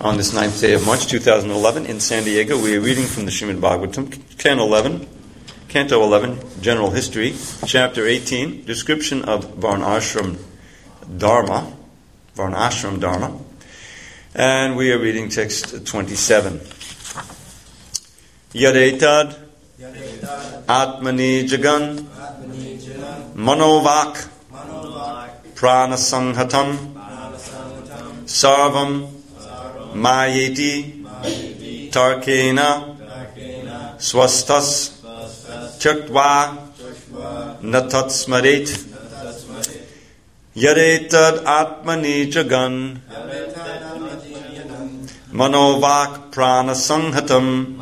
On this 9th day of March 2011 in San Diego, we are reading from the Srimad Bhagavatam, Canto 11, General History, Chapter 18, Description of Varnashram Dharma, and we are reading text 27. Yadetad Atmani Jagan Manovak Pranasanghatam Sarvam Mayeti Tarkena Swastas Tyaktva Natat Smaret Yadetad Atmani Jagan Manovak Pranasanghatam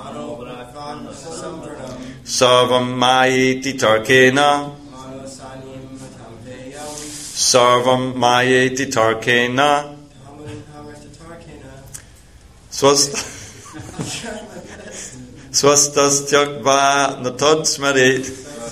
Sarvam Mayeti Tarkena Sarvam Mayeti Tarkena Swastas Tyaktva Natad Smaret.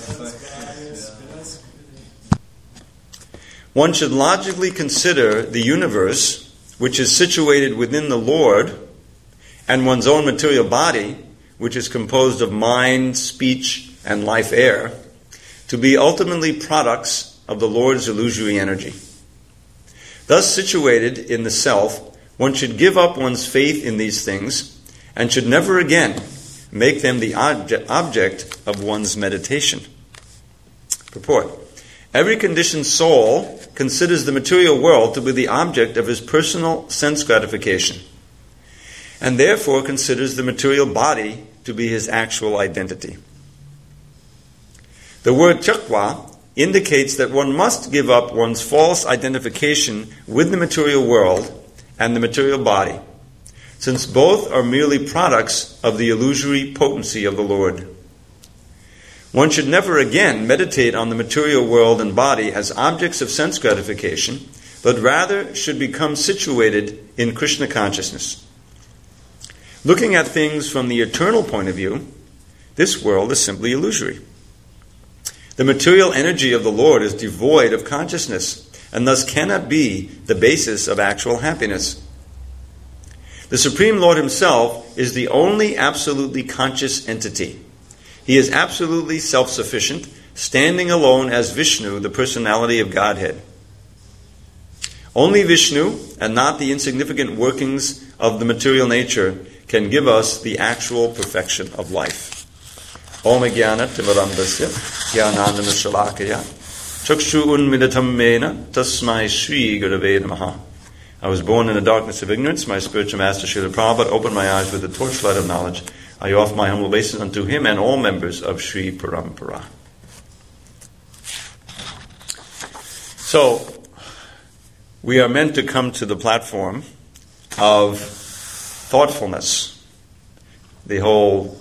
One should logically consider the universe, which is situated within the Lord, and one's own material body, which is composed of mind, speech, and life air, to be ultimately products of the Lord's illusory energy. Thus situated in the self, one should give up one's faith in these things and should never again make them the object of one's meditation. Purport. Every conditioned soul considers the material world to be the object of his personal sense gratification, and therefore considers the material body to be his actual identity. The word tyaktva indicates that one must give up one's false identification with the material world and the material body, since both are merely products of the illusory potency of the Lord. One should never again meditate on the material world and body as objects of sense gratification, but rather should become situated in Krishna consciousness. Looking at things from the eternal point of view, this world is simply illusory. The material energy of the Lord is devoid of consciousness, and thus cannot be the basis of actual happiness. The Supreme Lord Himself is the only absolutely conscious entity. He is absolutely self-sufficient, standing alone as Vishnu, the personality of Godhead. Only Vishnu, and not the insignificant workings of the material nature, can give us the actual perfection of life. Om Jnana Timarandasya Jnanandana Shalakaya Chakshu Unmidatam Mena Tasmai Shri Gurave Namaha. I was born in the darkness of ignorance. My spiritual master Srila Prabhupada opened my eyes with the torchlight of knowledge. I offer my humble obeisance unto him and all members of Sri Parampara. So, we are meant to come to the platform of thoughtfulness. The whole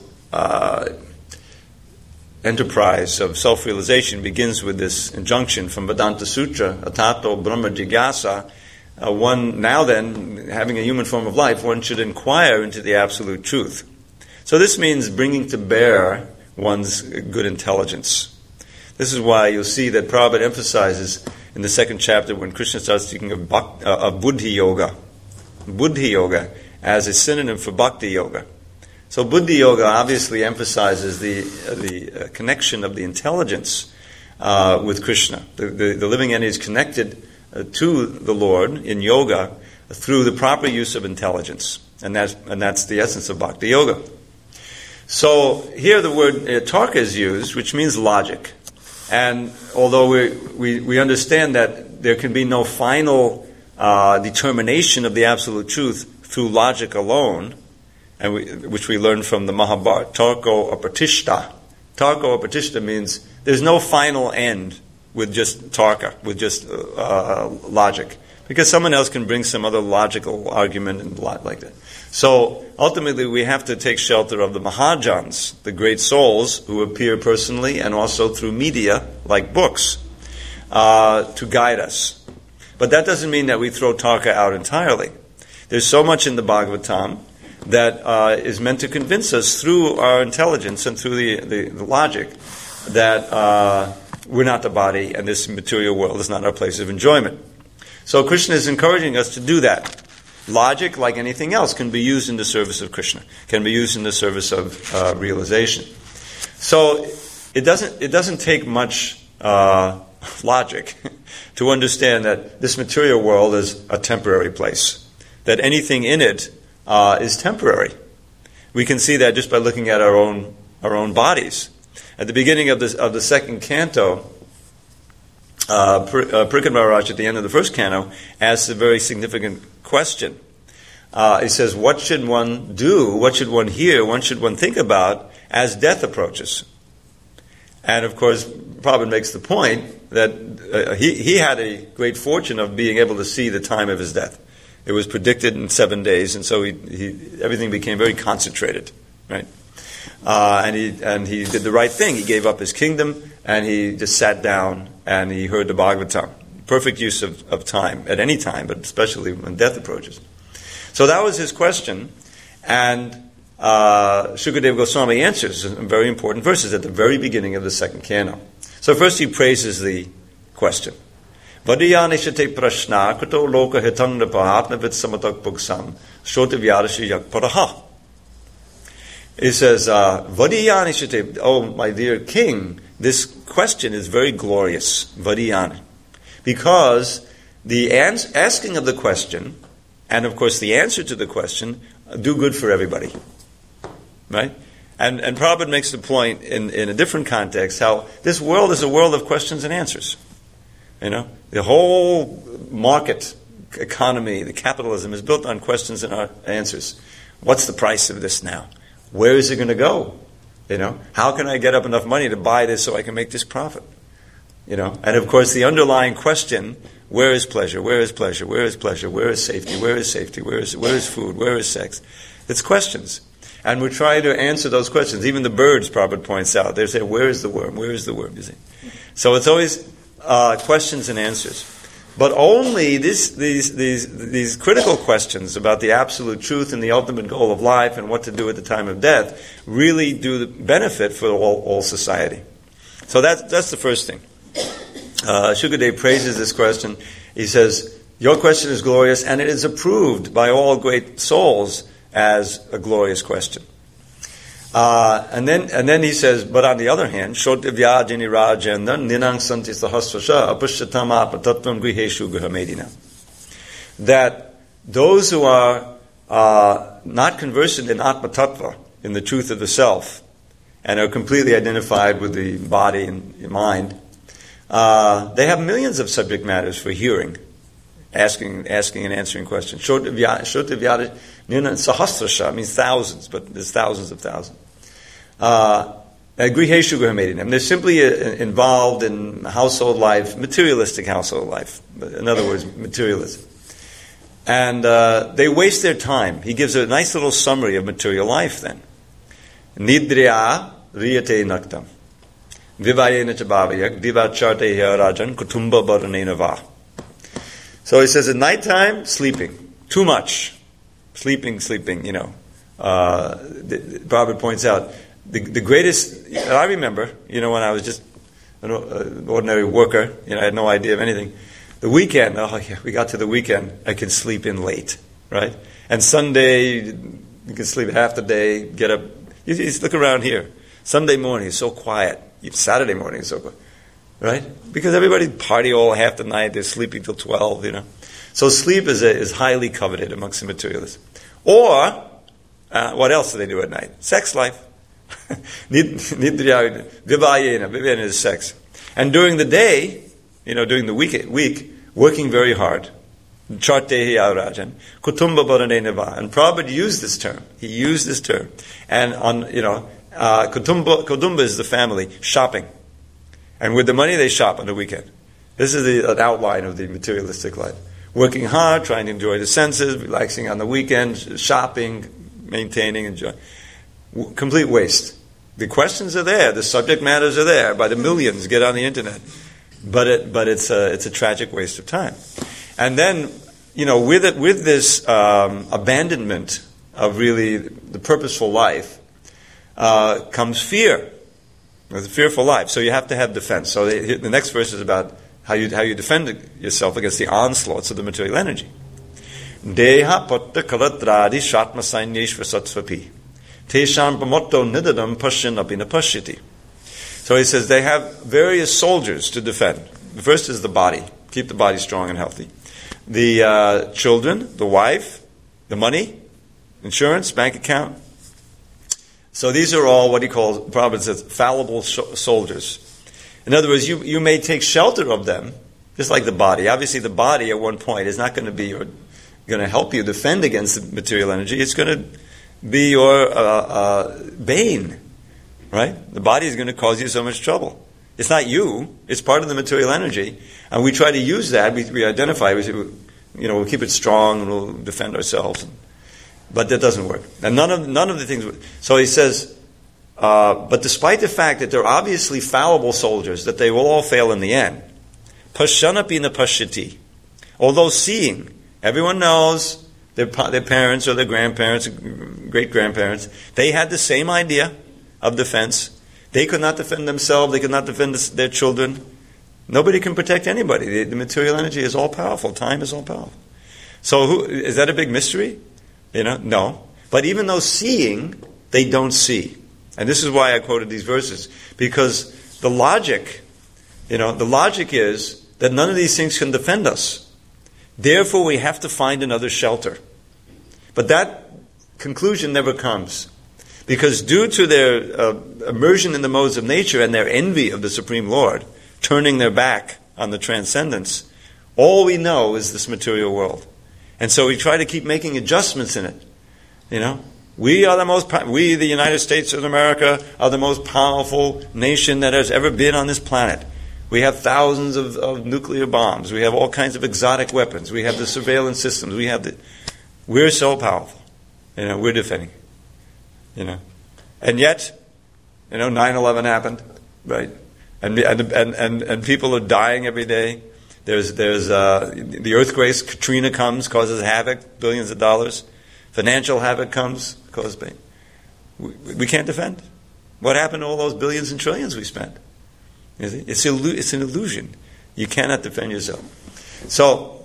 enterprise of self-realization begins with this injunction from Vedanta Sutra, Atato Brahma Jigyasa. One, now then, having a human form of life, one should inquire into the absolute truth. So this means bringing to bear one's good intelligence. This is why you'll see that Prabhupada emphasizes in the second chapter when Krishna starts speaking of Buddhi Yoga as a synonym for Bhakti Yoga. So Buddhi Yoga obviously emphasizes the connection of the intelligence with Krishna. The living entity is connected to the Lord in yoga through the proper use of intelligence. And that's the essence of Bhakti Yoga. So here the word tarka is used, which means logic. And although we understand that there can be no final determination of the absolute truth through logic alone, which we learn from the Mahabharata, tarko apratishta. Tarko apratishta means there's no final end with just tarka, with just logic. Because someone else can bring some other logical argument and like that. So ultimately we have to take shelter of the Mahajans, the great souls who appear personally and also through media like books to guide us. But that doesn't mean that we throw tarka out entirely. There's so much in the Bhagavatam that is meant to convince us through our intelligence and through the logic that we're not the body and this material world is not our place of enjoyment. So Krishna is encouraging us to do that. Logic, like anything else, can be used in the service of Krishna, can be used in the service of realization. So it doesn't take much logic to understand that this material world is a temporary place, that anything in it is temporary. We can see that just by looking at our own bodies. At the beginning of the second canto, Parikshit Maharaj, at the end of the first canto, asks a very significant question. He says, what should one do, what should one hear, what should one think about as death approaches? And of course, Prabhupada makes the point that he had a great fortune of being able to see the time of his death. It was predicted in 7 days, and so everything became very concentrated, right? And he did the right thing. He gave up his kingdom, and he just sat down and he heard the Bhagavatam. Perfect use of time, at any time, but especially when death approaches. So that was his question, and Shukadeva Goswami answers some very important verses at the very beginning of the second canto. So first he praises the question. Vadiyanishate prashna kuto loka hitang napahatnavit samatak puksam shotivyadashi yakparaha. He says, Vadiyanishate, oh my dear king, this question is very glorious, Vadiyana, because the asking of the question, and of course the answer to the question, do good for everybody. Right? And Prabhupada makes the point in a different context how this world is a world of questions and answers. You know, the whole market economy, the capitalism is built on questions and answers. What's the price of this now? Where is it going to go? You know, how can I get up enough money to buy this so I can make this profit? You know, and of course the underlying question, where is pleasure? Where is pleasure? Where is pleasure? Where is safety? Where is safety? Where is food? Where is sex? It's questions. And we try to answer those questions. Even the birds, Prabhupada points out, they say, where is the worm? Where is the worm? You see? So it's always questions and answers. But only these critical questions about the absolute truth and the ultimate goal of life and what to do at the time of death really do benefit for all society. So that's the first thing. Shukadeva praises this question. He says, your question is glorious and it is approved by all great souls as a glorious question. And then he says, but on the other hand, Shotivyajini Rajendra Ninang Santi Sahasrasha Apushatama Patatvam Griheshu Guhamedina. That those who are not conversant in Atma Tattva, in the truth of the self, and are completely identified with the body and mind, they have millions of subject matters for hearing, asking and answering questions. Shotivyajini Sahasrasha means thousands, but there's thousands of thousands. Griheshu Guhamedinam. They're simply involved in household life, materialistic household life. In other words, materialism. And they waste their time. He gives a nice little summary of material life then. Nidriya riyate naktam. Vivayena chabhavayak divacharte rajan kutumba baranena va. So he says at nighttime, sleeping. Too much. Sleeping, you know. Prabhupada points out, the greatest, I remember, you know, when I was just an ordinary worker, you know, I had no idea of anything. The weekend, we got to the weekend, I could sleep in late, right? And Sunday, you can sleep half the day, get up. You just look around here. Sunday morning is so quiet. Saturday morning is so quiet, right? Because everybody party all half the night, they're sleeping till 12, you know. So sleep is highly coveted amongst the materialists. Or, what else do they do at night? Sex life. Nidriya, vivayena is sex. And during the day, you know, during the week, working very hard. Chartehi Rajan, Kutumba Baranenava. And Prabhupada used this term. He used this term. And Kutumba is the family, shopping. And with the money they shop on the weekend. This is an outline of the materialistic life. Working hard, trying to enjoy the senses, relaxing on the weekend, shopping, maintaining, enjoying. Complete waste. The questions are there, the subject matters are there, by the millions get on the internet. But it's a tragic waste of time. And then, you know, with this abandonment of really the purposeful life, comes fear. It's a fearful life. So you have to have defense. So the next verse is about how you defend yourself against the onslaughts of the material energy. Deha patta kalatradi shatma sainyeshva satsvapi. Tesham pamotto nidadam pashin apina pashyati. So he says they have various soldiers to defend. The first is the body. Keep the body strong and healthy. The children, the wife, the money, insurance, bank account. So these are all what he calls, Prabhupada says, fallible soldiers. In other words, you may take shelter of them, just like the body. Obviously the body at one point is not going to be going to help you defend against the material energy. It's going to be your bane, right? The body is going to cause you so much trouble. It's not you. It's part of the material energy. And we try to use that. We identify. We say, we'll keep it strong and we'll defend ourselves. But that doesn't work. And none of the things. So he says, but despite the fact that they're obviously fallible soldiers, that they will all fail in the end, pashanapina pashyati. Although seeing, everyone knows their parents or their grandparents, great-grandparents, they had the same idea of defense. They could not defend themselves. They could not defend their children. Nobody can protect anybody. The material energy is all powerful. Time is all powerful. So is that a big mystery? No. But even though seeing, they don't see. And this is why I quoted these verses. Because the logic is that none of these things can defend us. Therefore, we have to find another shelter. But that conclusion never comes. Because due to their immersion in the modes of nature and their envy of the Supreme Lord, turning their back on the transcendence, all we know is this material world. And so we try to keep making adjustments in it. We, the United States of America, are the most powerful nation that has ever been on this planet. We have thousands of nuclear bombs. We have all kinds of exotic weapons. We have the surveillance systems. We're so powerful. We're defending. And yet, 9/11 happened, right? And people are dying every day. There's the earthquakes. Katrina comes, causes havoc, billions of dollars. Financial havoc comes, causes pain. We can't defend. What happened to all those billions and trillions we spent? It's an illusion. You cannot defend yourself. So,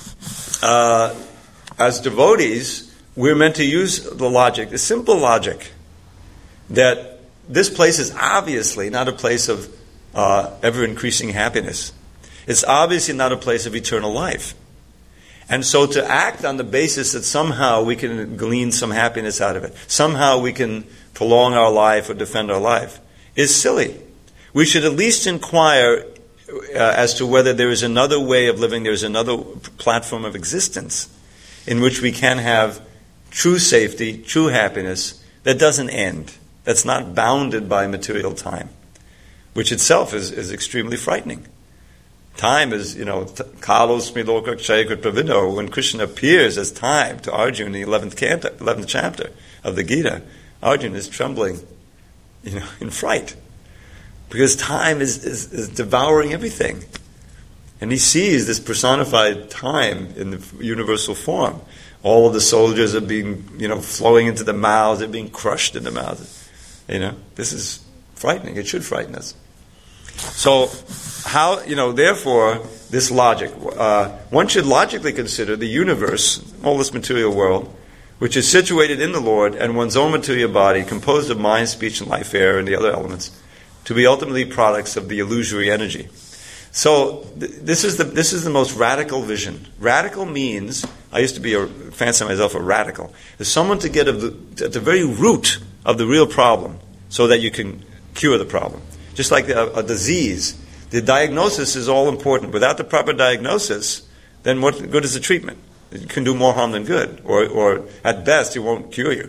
as devotees, we're meant to use the logic, the simple logic, that this place is obviously not a place of ever-increasing happiness. It's obviously not a place of eternal life. And so to act on the basis that somehow we can glean some happiness out of it, somehow we can prolong our life or defend our life, is silly. We should at least inquire as to whether there is another way of living, there is another platform of existence in which we can have true safety, true happiness that doesn't end, that's not bounded by material time, which itself is extremely frightening. Time is, kalos miloka kshaykrit pravido. When Krishna appears as time to Arjuna in the 11th chapter of the Gita, Arjuna is trembling, in fright. Because time is devouring everything. And he sees this personified time in the universal form. All of the soldiers are being, flowing into the mouths, they're being crushed in the mouths. This is frightening. It should frighten us. So, therefore, this logic, one should logically consider the universe, all this material world, which is situated in the Lord and one's own material body, composed of mind, speech, and life, air, and the other elements, to be ultimately products of the illusory energy. So, this is the most radical vision. Radical means, I used to fancy myself a radical, is someone to get at the very root of the real problem, so that you can cure the problem. Just like a disease, the diagnosis is all important. Without the proper diagnosis, then what good is the treatment? It can do more harm than good, or at best, it won't cure you.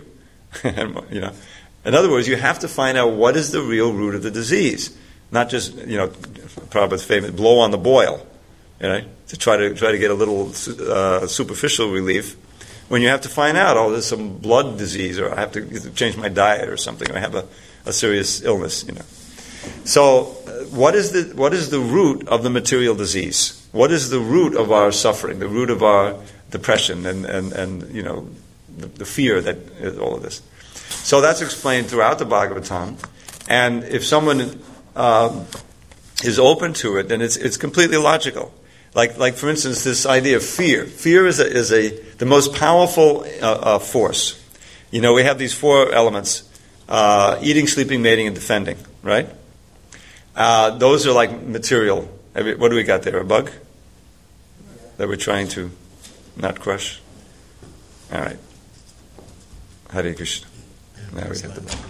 In other words, you have to find out what is the real root of the disease, not just Prabhupada's famous blow on the boil, to try to get a little superficial relief. When you have to find out, there's some blood disease, or I have to change my diet, or something, or I have a serious illness, So, what is the root of the material disease? What is the root of our suffering? The root of our depression and the fear that is all of this. So that's explained throughout the Bhagavatam, and if someone is open to it, then it's completely logical. Like for instance, this idea of fear. Fear is the most powerful force. We have these 4 elements: eating, sleeping, mating, and defending. Right? Those are like material. What do we got there? A bug that we're trying to not crush. All right. Hare Krishna. Now we have the bug.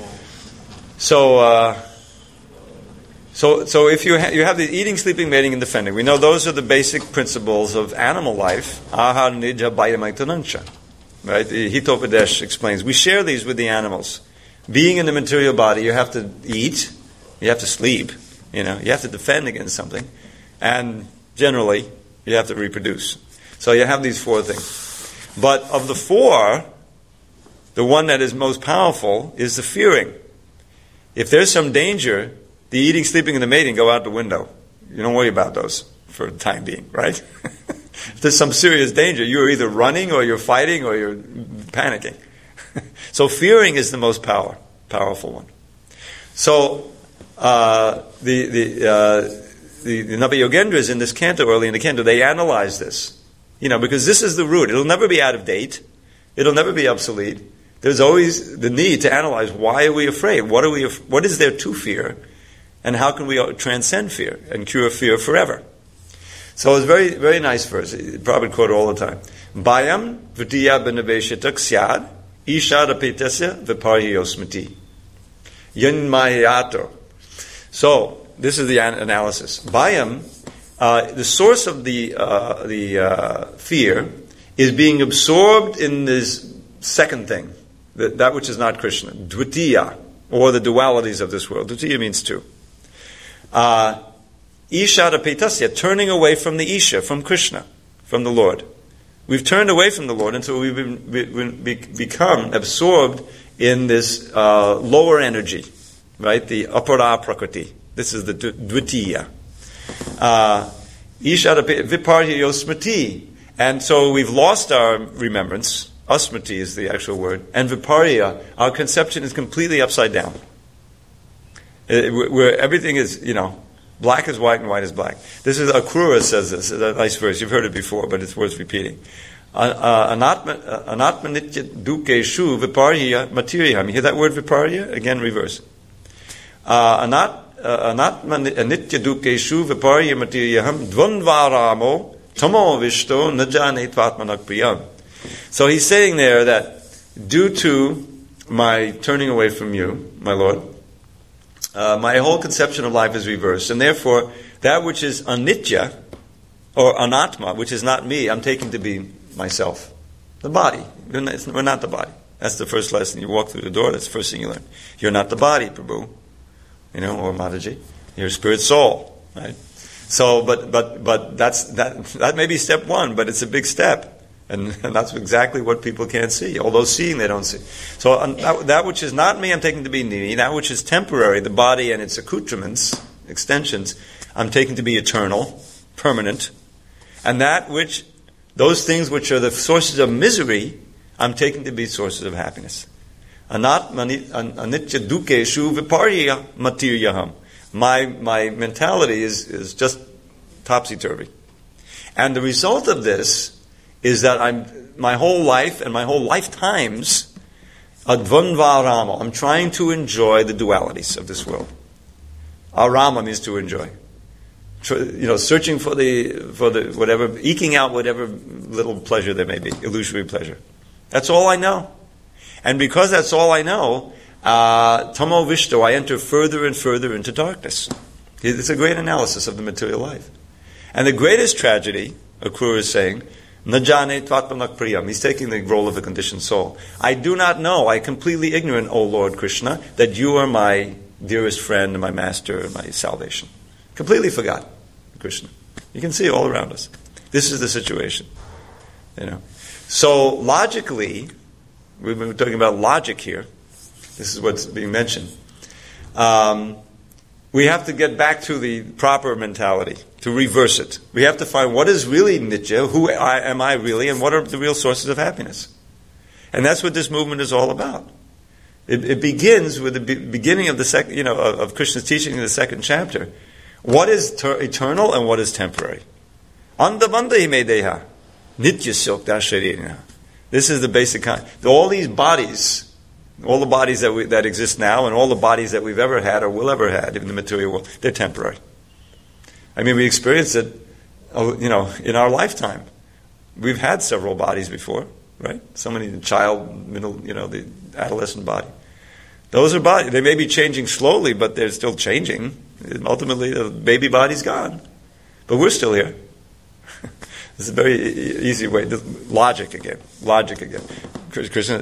So if you have the eating, sleeping, mating, and defending, we know those are the basic principles of animal life. Ahar, nidja, bayamaitanancha. Right? The Hitopadesh explains. We share these with the animals. Being in the material body, you have to eat, you have to sleep, you have to defend against something, and generally, you have to reproduce. So you have these 4 things. But of the 4, the one that is most powerful is the fearing. If there's some danger, the eating, sleeping, and the mating go out the window. You don't worry about those for the time being, right? If there's some serious danger, you're either running or you're fighting or you're panicking. So fearing is the most powerful one. So the Nava-yogendras in this canto, early in the canto, they analyze this. Because this is the root. It'll never be out of date. It'll never be obsolete. There's always the need to analyze, why are we afraid? What is there to fear? And how can we transcend fear and cure fear forever? So it's a very, very nice verse. Prabhupada quote it all the time. Bayam vitiya benaveshitak syad isha rapetasya viparhiyosmati. Yanmayato. So, this is the analysis. Bayam, the source of the fear is being absorbed in this second thing, that which is not Krishna, Dvitiya, or the dualities of this world. Dvitiya means 2. Isha rapetasya, turning away from the Isha, from Krishna, from the Lord. We've turned away from the Lord until we've become absorbed in this lower energy, right? The apara prakriti. This is the dvitiya. Isha viparhya smriti. And so we've lost our remembrance. Asmriti is the actual word. And viparhya, our conception is completely upside down. Where everything is, black is white and white is black. This is, Akrura says this, a nice verse. You've heard it before, but it's worth repeating. Anatma nitya dukeshu viparhya materyam. You hear that word viparhya? Again, reverse. Anatma nitya dukeshu viparhya materyam dvandvaramo tamo vishto najane tvatmanak priyam. So he's saying there that due to my turning away from you, my Lord, my whole conception of life is reversed, and therefore that which is anitya, or anatma, which is not me, I'm taking to be myself. The body. We're not the body. That's the first lesson. You walk through the door, that's the first thing you learn. You're not the body, Prabhu. Or Mataji. You're a spirit soul. Right? So, but that may be step 1, but it's a big step. And that's exactly what people can't see. Although seeing, they don't see. So that which is not me, I'm taking to be me. That which is temporary, the body and its accoutrements, extensions, I'm taking to be eternal, permanent. And those things which are the sources of misery, I'm taking to be sources of happiness. Anitya dukeshu viparhya materyaham. My mentality is just topsy-turvy. And the result of this is that my whole life and my whole lifetimes, advanvarama, I'm trying to enjoy the dualities of this world. Arama means to enjoy. Searching for the whatever, eking out whatever little pleasure there may be, illusory pleasure. That's all I know. And because that's all I know, tamo vishto, I enter further and further into darkness. It's a great analysis of the material life. And the greatest tragedy, Akrura is saying, Najane tvatmanak priyam. He's taking the role of the conditioned soul. I do not know, I completely ignorant, O Lord Krishna, that you are my dearest friend and my master and my salvation. Completely forgot Krishna. You can see it all around us. This is the situation. So logically, we've been talking about logic here. This is what's being mentioned. We have to get back to the proper mentality, to reverse it. We have to find what is really nitya, who am I really, and what are the real sources of happiness. And that's what this movement is all about. It begins with the beginning of the second, of Krishna's teaching in the second chapter. What is eternal and what is temporary? Andavanda imedeha. Nityasokta sharirina. This is the basic kind. All these bodies, all the bodies that exist now, and all the bodies that we've ever had or will ever have in the material world, they're temporary. I mean, we experience it, in our lifetime. We've had several bodies before, right? Somebody, the child, the adolescent body. Those are bodies. They may be changing slowly, but they're still changing. Ultimately, the baby body's gone. But we're still here. This is a very easy way. Logic again. Krishna,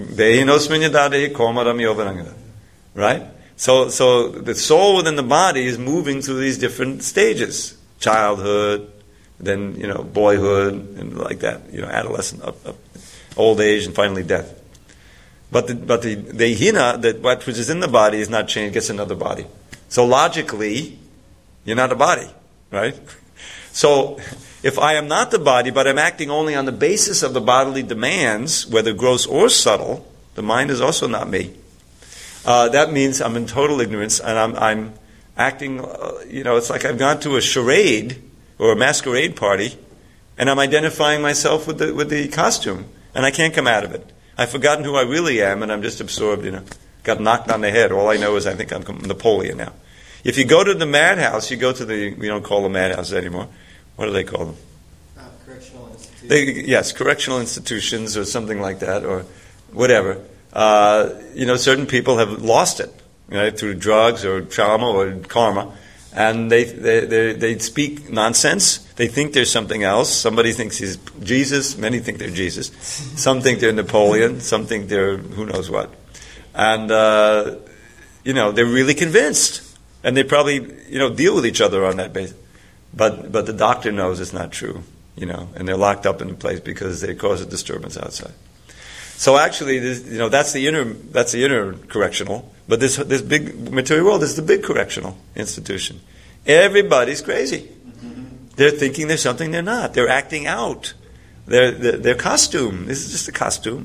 right? So the soul within the body is moving through these different stages. Childhood, then, boyhood, and like that, adolescent, old age, and finally death. But the hina, that what which is in the body is not changed, gets another body. So logically, you're not a body, right? So if I am not the body, but I'm acting only on the basis of the bodily demands, whether gross or subtle, the mind is also not me. That means I'm in total ignorance, and I'm acting, it's like I've gone to a charade or a masquerade party, and I'm identifying myself with the costume, and I can't come out of it. I've forgotten who I really am, and I'm just absorbed, got knocked on the head. All I know is I think I'm Napoleon now. If you go to the madhouse, we don't call them madhouses anymore. What do they call them? Correctional institutions. Correctional institutions or something like that, or whatever. Certain people have lost it, through drugs or trauma or karma, and they speak nonsense. They think they're something else. Somebody thinks he's Jesus. Many think they're Jesus. Some think they're Napoleon. Some think they're who knows what. And they're really convinced, and they probably deal with each other on that basis. But the doctor knows it's not true, and they're locked up in a place because they cause a disturbance outside. So actually, that's the inner correctional. But this big material world is the big correctional institution. Everybody's crazy. They're thinking they're something they're not. They're acting out. Their costume. This is just a costume.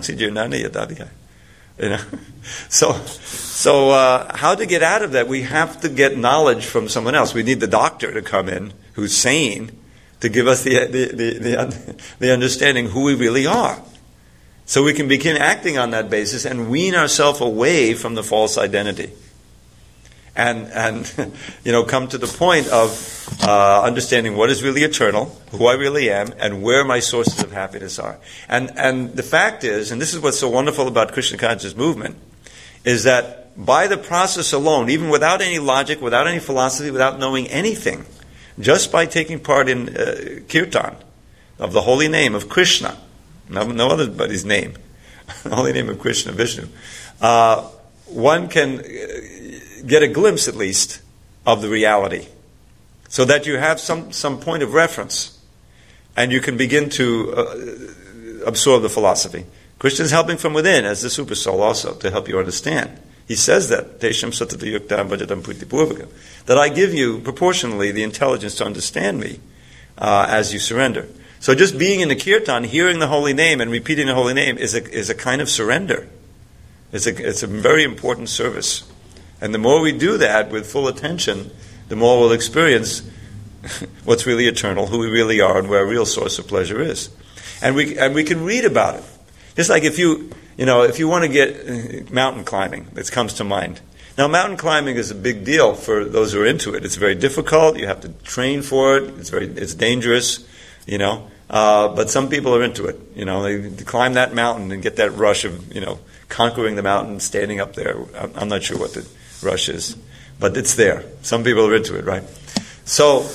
So how to get out of that? We have to get knowledge from someone else. We need the doctor to come in who's sane to give us the understanding who we really are. So we can begin acting on that basis and wean ourselves away from the false identity. And come to the point of understanding what is really eternal, who I really am, and where my sources of happiness are. And the fact is, and this is what's so wonderful about Krishna conscious movement, is that by the process alone, even without any logic, without any philosophy, without knowing anything, just by taking part in kirtan of the holy name of Krishna, no other but his name, the holy name of Krishna, Vishnu, one can get a glimpse at least of the reality, so that you have some point of reference, and you can begin to absorb the philosophy. Krishna is helping from within as the super soul also to help you understand. He says that Tesham Satata Yuktam Bhajatam Puti Purvakam, that I give you proportionally the intelligence to understand me as you surrender. So just being in the kirtan, hearing the holy name and repeating the holy name is a kind of surrender. It's a very important service. And the more we do that with full attention, the more we'll experience what's really eternal, who we really are, and where our real source of pleasure is. And we can read about it. Just like if you want to get mountain climbing, this comes to mind. Now, mountain climbing is a big deal for those who are into it. It's very difficult. You have to train for it. It's dangerous, But some people are into it. They climb that mountain and get that rush of, conquering the mountain, standing up there. I'm not sure what the rush is, but it's there. Some people are into it, right? So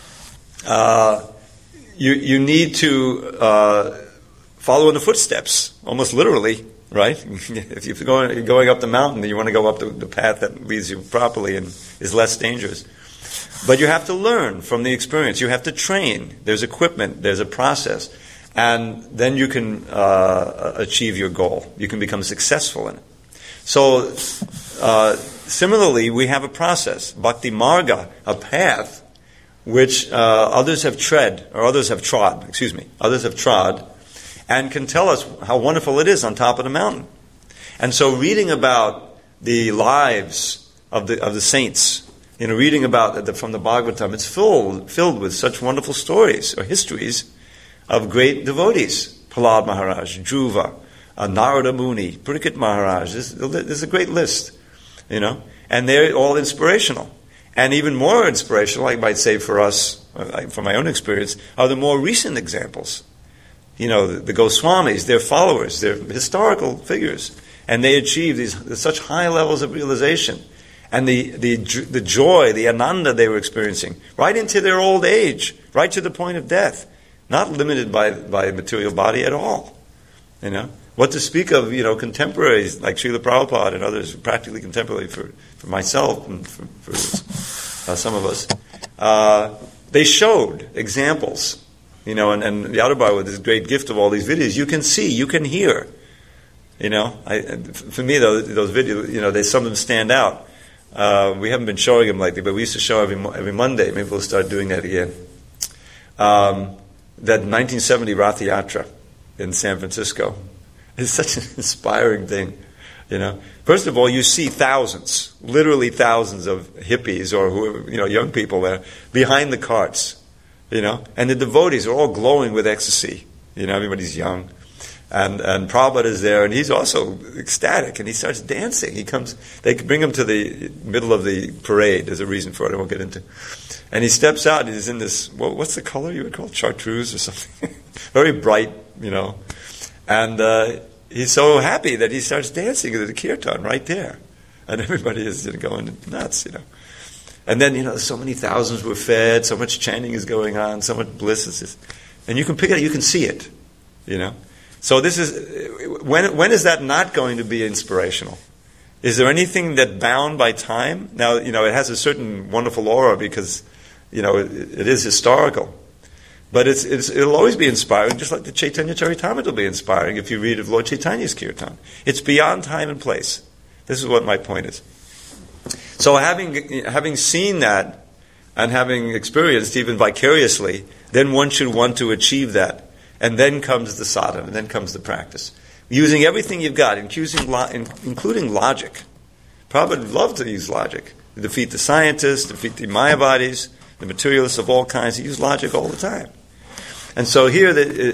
you need to follow in the footsteps, almost literally, right? If you're going up the mountain, you want to go up the path that leads you properly and is less dangerous. But you have to learn from the experience. You have to train. There's equipment. There's a process. And then you can achieve your goal. You can become successful in it. So, similarly, we have a process, Bhakti Marga, a path, which others have trod, and can tell us how wonderful it is on top of the mountain. And so reading about the lives of the saints, reading about from the Bhagavatam, it's filled with such wonderful stories or histories of great devotees. Prahlad Maharaj, Dhruva, Narada Muni, Parikshit Maharaj. There's a great list, and they're all inspirational. And even more inspirational, I might say for us, from my own experience, are the more recent examples. The Goswamis, their followers, they're historical figures, and they achieved such high levels of realization. And the joy, the ananda they were experiencing, right into their old age, right to the point of death, not limited by a material body at all. What to speak of, contemporaries like Srila Prabhupada and others, practically contemporary for myself and for some of us. They showed examples, and the Autobar with this great gift of all these videos. You can see, you can hear. For me, those videos, some of them stand out. We haven't been showing them lately, but we used to show every Monday. Maybe we'll start doing that again. That 1970 Rath Yatra in San Francisco is such an inspiring thing. First of all, you see thousands, literally thousands of hippies or whoever, young people there behind the carts, and the devotees are all glowing with ecstasy. Everybody's young. And Prabhupada is there, and he's also ecstatic, and he starts dancing. They bring him to the middle of the parade. There's a reason for it I won't get into. And he steps out, and he's in this, what's the color you would call it? Chartreuse or something? Very bright, And he's so happy that he starts dancing to the kirtan right there. And everybody is going nuts, And then, so many thousands were fed, so much chanting is going on, so much bliss. And you can pick it up, you can see it, So this is, when is that not going to be inspirational? Is there anything that bound by time? Now, it has a certain wonderful aura because, it is historical. But it'll always be inspiring, just like the Chaitanya Charitamrita will be inspiring if you read of Lord Chaitanya's kirtan. It's beyond time and place. This is what my point is. So having seen that and having experienced even vicariously, then one should want to achieve that. And then comes the sadhana, and then comes the practice. Using everything you've got, including logic. Prabhupada would love to use logic. To defeat the scientists, defeat the Mayavadis, the materialists of all kinds. He used logic all the time. And so here,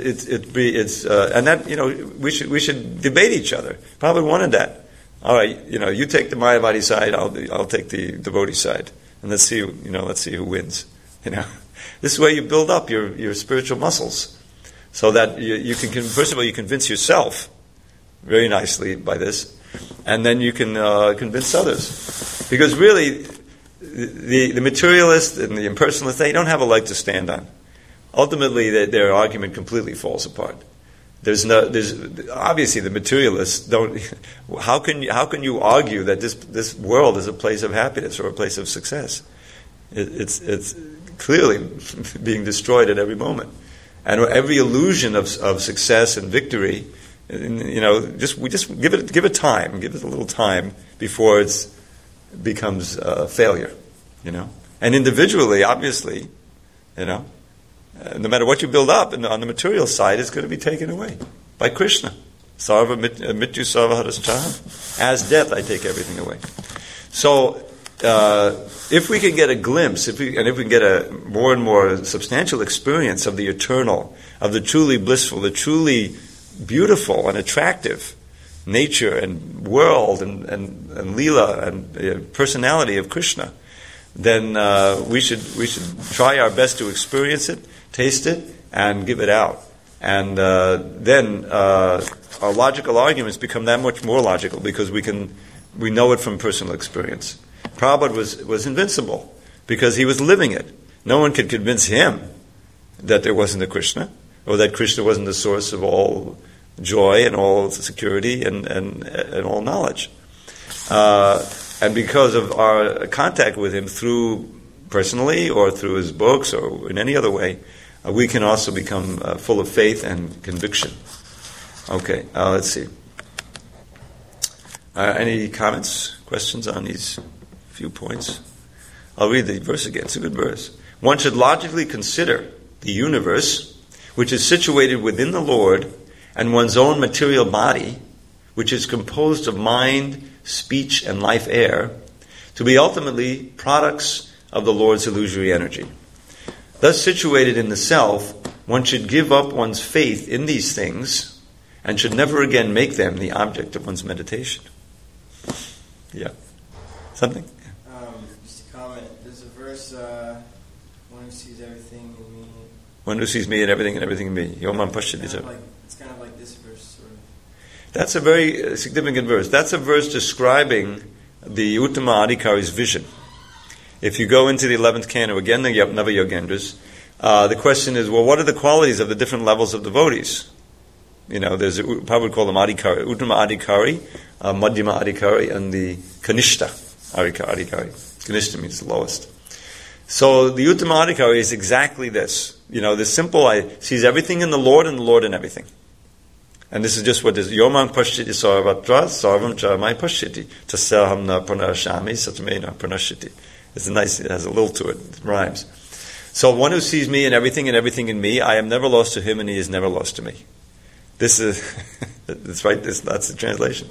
we should debate each other. Prabhupada wanted that. All right, you take the Mayavadi side, I'll take the devotee side, and let's see who wins. This is where you build up your spiritual muscles. So that you can, first of all, you convince yourself very nicely by this, and then you can convince others. Because really, the materialist and the impersonalist, they don't have a leg to stand on. Ultimately, their argument completely falls apart. There's obviously the materialists don't. How can you argue that this world is a place of happiness or a place of success? It's clearly being destroyed at every moment. And every illusion of success and victory, we just give it time, give it a little time before it becomes failure, And individually, obviously, no matter what you build up, on the material side, it's going to be taken away by Krishna. Sarva mityu sarva haraschaha. As death, I take everything away. So, if we can get a glimpse, if we can get a more and more substantial experience of the eternal, of the truly blissful, the truly beautiful and attractive nature and world and Leela and personality of Krishna, then we should try our best to experience it, taste it, and give it out. And then our logical arguments become that much more logical because we know it from personal experience. Prabhupada was invincible because he was living it. No one could convince him that there wasn't a Krishna, or that Krishna wasn't the source of all joy and all security and all knowledge. And because of our contact with him through personally or through his books or in any other way, we can also become full of faith and conviction. Okay, let's see. Any comments, questions on these few points? I'll read the verse again. It's a good verse. One should logically consider the universe, which is situated within the Lord, and one's own material body, which is composed of mind, speech, and life air, to be ultimately products of the Lord's illusory energy. Thus situated in the self, one should give up one's faith in these things and should never again make them the object of one's meditation. Yeah. Something? Just a comment. There's a verse, one who sees everything in me. One who sees me and everything in me. Yomam Pashyati. It's kind of like this verse, sort of. That's a very significant verse. That's a verse describing the Uttama Adhikari's vision. If you go into the 11th canto, again, the Nava-yogendras, the question is, well, what are the qualities of the different levels of devotees? You know, there's probably call them Adhikari, Uttama Adhikari, Madhyama Adhikari, and the Kanishta Adhikari. Kanishta means the lowest. So the Uttama Adhikari is exactly this. You know, the simple, sees everything in the Lord and the Lord in everything. And this is just what is Yomam Pashyati Sarvatra Sarvam Charmai Pashyati Tasaham Na Pranashami Satamena Pranashiti. It's nice, it has a little to it. It rhymes. So one who sees me and everything in me, I am never lost to him and he is never lost to me. This is, that's right, that's the translation.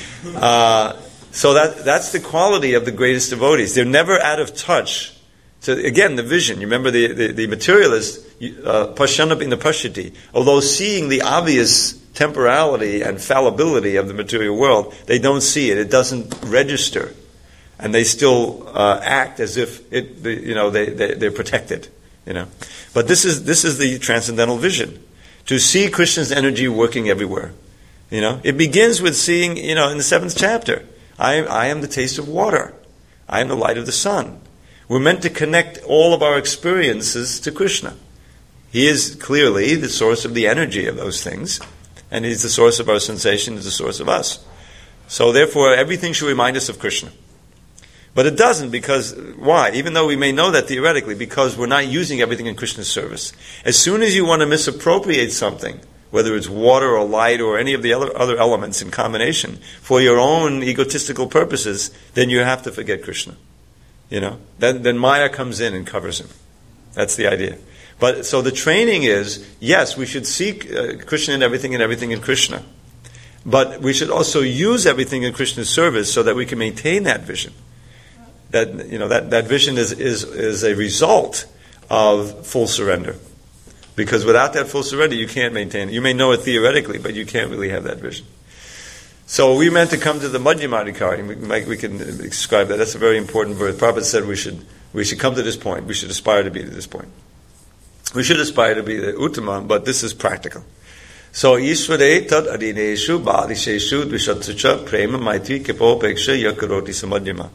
So that's the quality of the greatest devotees. They're never out of touch. So again, the vision. You remember the materialist, Pasyanap in the Pashyati, although seeing the obvious temporality and fallibility of the material world, they don't see it. It doesn't register. And they still act as if they're protected. You know, but this is the transcendental vision, to see Krishna's energy working everywhere. You know, it begins with seeing, in the 7th chapter, I am the taste of water. I am the light of the sun. We're meant to connect all of our experiences to Krishna. He is clearly the source of the energy of those things, and He's the source of our sensation, He's the source of us. So therefore, everything should remind us of Krishna. But it doesn't, because, why? Even though we may know that theoretically, because we're not using everything in Krishna's service. As soon as you want to misappropriate something, whether it's water or light or any of the other elements in combination, for your own egotistical purposes, then you have to forget Krishna. Then Maya comes in and covers him. That's the idea. But so the training is, yes, we should seek Krishna in everything in Krishna. But we should also use everything in Krishna's service so that we can maintain that vision. That vision is a result of full surrender. Because without that full surrender, you can't maintain it. You may know it theoretically, but you can't really have that vision. So we meant to come to the Madhyama Adhikari. We can describe that. That's a very important verse. Prabhupada said we should come to this point. We should aspire to be to this point. We should aspire to be the Uttama, but this is practical. So Ishvare tad adineshu bādisheshu dvishatsucha prema maitri kipopeksha yakaroti samadhyama.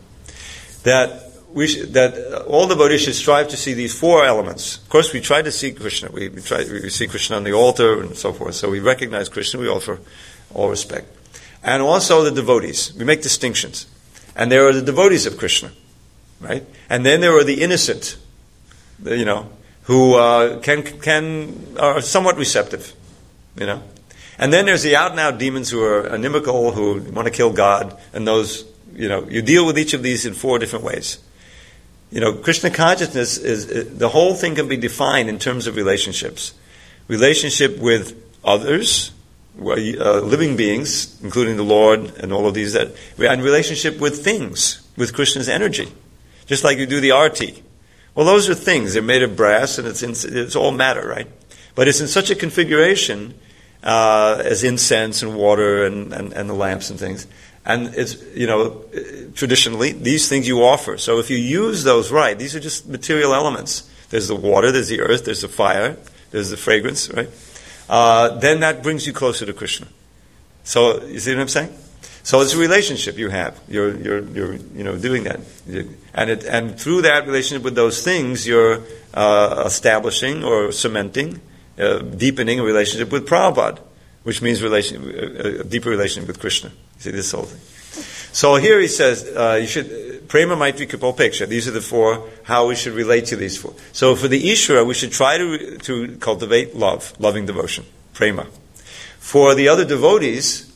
That all devotees should strive to see these 4 elements. Of course, we try to see Krishna. We see Krishna on the altar and so forth. So we recognize Krishna. We offer all respect. And also the devotees. We make distinctions. And there are the devotees of Krishna, right? And then there are the innocent, who are somewhat receptive, And then there's the out-and-out demons who are inimical, who want to kill God, and those, you deal with each of these in 4 different ways. Krishna consciousness the whole thing can be defined in terms of relationships. Relationship with others, living beings, including the Lord and all of these, and relationship with things, with Krishna's energy. Just like you do the arti. Well, those are things. They're made of brass and it's all matter, right? But it's in such a configuration as incense and water and the lamps and things. And it's, traditionally, these things you offer. So if you use those right, these are just material elements. There's the water, there's the earth, there's the fire, there's the fragrance, right? Then that brings you closer to Krishna. So, you see what I'm saying? So it's a relationship you have. You're doing that. And through that relationship with those things, you're establishing or cementing, deepening a relationship with Prabhupada, which means a deeper relationship with Krishna. You see this whole thing. So here he says, you should, prema maitri kipopeksha. These are the 4, how we should relate to these 4. So for the Ishvara, we should try to cultivate love, loving devotion, prema. For the other devotees,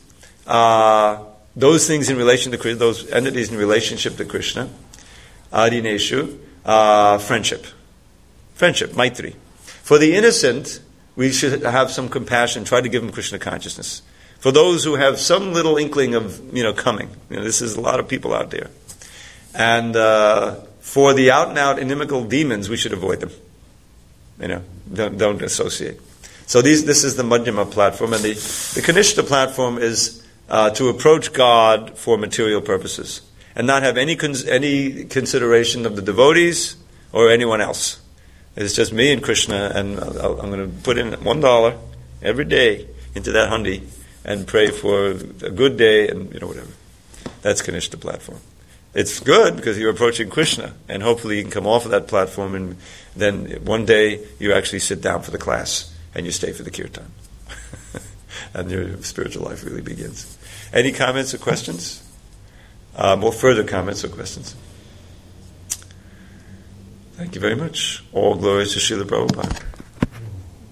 those things in relation to Krishna, those entities in relationship to Krishna, adineshu, friendship, maitri. For the innocent, we should have some compassion, try to give them Krishna consciousness. For those who have some little inkling of, coming. This is a lot of people out there. And for the out-and-out inimical demons, we should avoid them. Don't associate. So this is the Madhyama platform, and the Kanishta platform is to approach God for material purposes and not have any consideration of the devotees or anyone else. It's just me and Krishna, and I'm going to put in $1 every day into that hundi and pray for a good day and whatever. That's Kanishta platform. It's good because you're approaching Krishna, and hopefully you can come off of that platform, and then one day you actually sit down for the class and you stay for the kirtan. And your spiritual life really begins. Any comments or questions? More further comments or questions? Thank you very much. All glories to Srila Prabhupada.